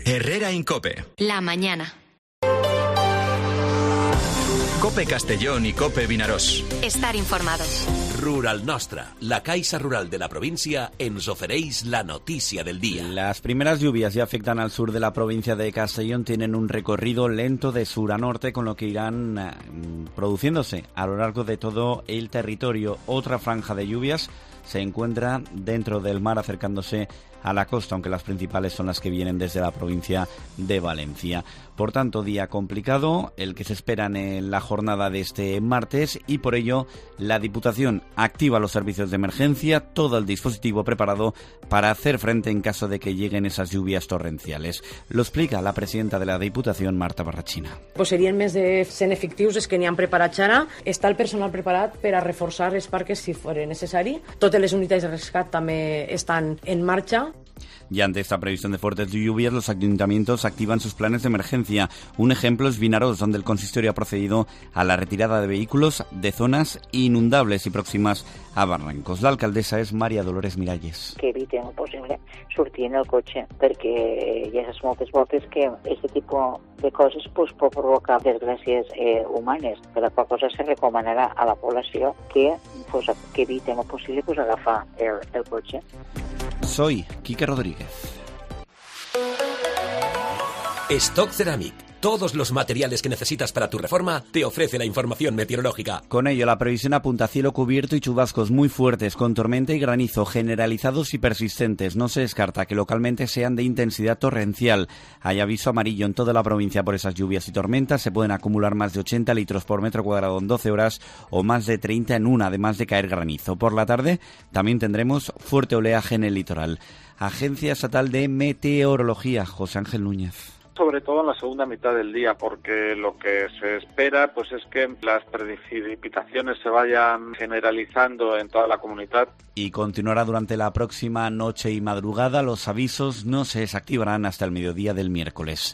Herrera Incope. La mañana. Cope Castellón y Cope Vinaròs. Estar informados. Rural Nostra, la Caixa Rural de la provincia, ens ofereix la noticia del día. Las primeras lluvias ya afectan al sur de la provincia de Castellón, tienen un recorrido lento de sur a norte, con lo que irán produciéndose a lo largo de todo el territorio. Otra franja de lluvias se encuentra dentro del mar, acercándose a la costa, aunque las principales son las que vienen desde la provincia de Valencia. Por tanto, día complicado el que se espera en la jornada de este martes, y por ello la Diputación activa los servicios de emergencia, todo el dispositivo preparado para hacer frente en caso de que lleguen esas lluvias torrenciales. Lo explica la presidenta de la Diputación, Marta Barrachina. Pues serien més de 100 efectius els que n'hi han preparat ara. Està el personal preparat per a reforçar els parques si fos necessari. Totes les unitats de rescat també estan en marxa. Y ante esta previsión de fuertes lluvias, los ayuntamientos activan sus planes de emergencia. Un ejemplo es Vinaròs, donde el consistorio ha procedido a la retirada de vehículos de zonas inundables y próximas a barrancos. La alcaldesa es María Dolores Miralles. Que evitem el possible sortir en el cotxe, perquè hi ha moltes voltes que aquest tipus de coses pot provocar desgràcies humanes. Per la qual cosa se recomanarà a la població que evitem el possible agafar el cotxe. Soy Quique Rodríguez. Stock Ceramic. Todos los materiales que necesitas para tu reforma te ofrece la información meteorológica. Con ello, la previsión apunta a cielo cubierto y chubascos muy fuertes, con tormenta y granizo generalizados y persistentes. No se descarta que localmente sean de intensidad torrencial. Hay aviso amarillo en toda la provincia por esas lluvias y tormentas. Se pueden acumular más de 80 litros por metro cuadrado en 12 horas o más de 30 en una, además de caer granizo. Por la tarde también tendremos fuerte oleaje en el litoral. Agencia Estatal de Meteorología, José Ángel Núñez. Sobre todo en la segunda mitad del día, porque lo que se espera pues es que las precipitaciones se vayan generalizando en toda la comunidad. Y continuará durante la próxima noche y madrugada. Los avisos no se desactivarán hasta el mediodía del miércoles.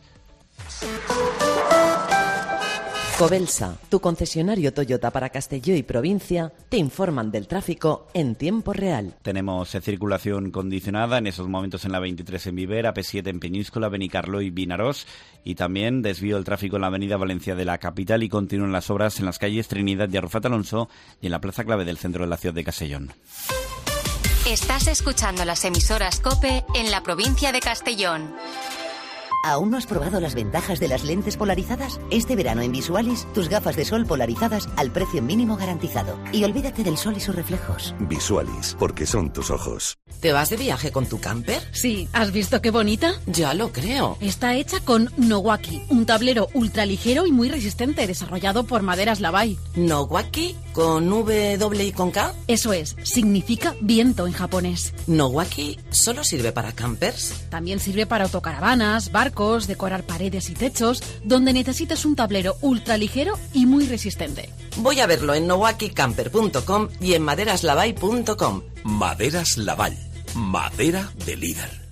Covelsa, tu concesionario Toyota para Castelló y provincia, te informan del tráfico en tiempo real. Tenemos circulación condicionada en esos momentos en la 23 en Viver, AP7 en Peñíscola, Benicarló y Vinaròs, y también desvío del tráfico en la avenida Valencia de la capital, y continúan las obras en las calles Trinidad y Arrufat Alonso y en la plaza clave del centro de la ciudad de Castellón. Estás escuchando las emisoras COPE en la provincia de Castellón. ¿Aún no has probado las ventajas de las lentes polarizadas? Este verano en Visualis, tus gafas de sol polarizadas al precio mínimo garantizado. Y olvídate del sol y sus reflejos. Visualis, porque son tus ojos. ¿Te vas de viaje con tu camper? Sí, ¿has visto qué bonita? Ya lo creo. Está hecha con Nowaki, un tablero ultraligero y muy resistente, desarrollado por Maderas Lavai. ¿Nowaki? ¿Con W y con K? Eso es, significa viento en japonés. ¿Nowaki solo sirve para campers? También sirve para autocaravanas, barcos, decorar paredes y techos, donde necesitas un tablero ultraligero y muy resistente. Voy a verlo en nowakicamper.com y en maderaslavai.com. Maderas Laval. Madera de líder.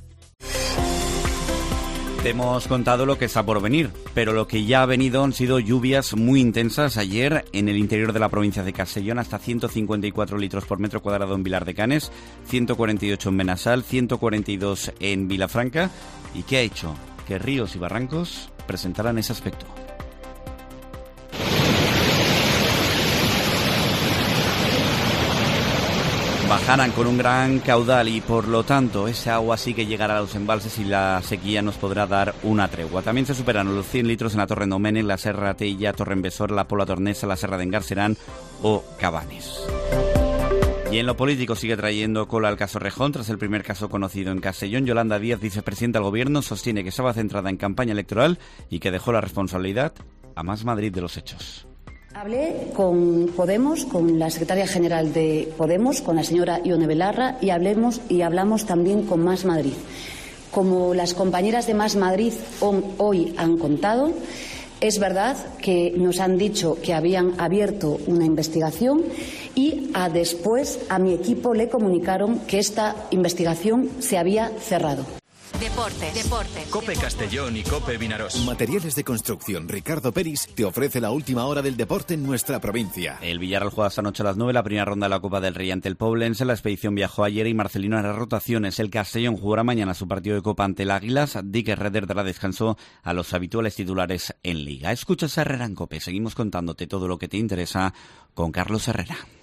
Te hemos contado lo que está por venir, pero lo que ya ha venido han sido lluvias muy intensas ayer en el interior de la provincia de Castellón, hasta 154 litros por metro cuadrado en Vilar de Canes, 148 en Benassal, 142 en Vilafranca. ¿Y qué ha hecho? Que ríos y barrancos presentaran ese aspecto. Bajarán con un gran caudal y por lo tanto ese agua sí que llegará a los embalses y la sequía nos podrá dar una tregua. También se superan los 100 litros en la Torre Domènec, la Serra Tella, Torrembesor, la Pola Tornesa, la Serra de Engarcerán o Cabanes. Y en lo político sigue trayendo cola el caso Rejón. Tras el primer caso conocido en Castellón, Yolanda Díaz, vicepresidenta del Gobierno, sostiene que estaba centrada en campaña electoral y que dejó la responsabilidad a Más Madrid de los hechos. Hablé con Podemos, con la secretaria general de Podemos, con la señora Ione Belarra, y hablamos también con Más Madrid. Como las compañeras de Más Madrid hoy han contado, es verdad que nos han dicho que habían abierto una investigación y después a mi equipo le comunicaron que esta investigación se había cerrado. Deportes. Cope Castellón y Cope Vinaroz. Materiales de construcción Ricardo Peris te ofrece la última hora del deporte en nuestra provincia. El Villarreal juega esta noche a las 9 la primera ronda de la Copa del Rey ante el Poblense. La expedición viajó ayer y Marcelino hará rotaciones. El Castellón jugará mañana su partido de Copa ante el Águilas. Dick Redder dará descanso a los habituales titulares en Liga. Escuchas a Herrera en Cope. Seguimos contándote todo lo que te interesa con Carlos Herrera.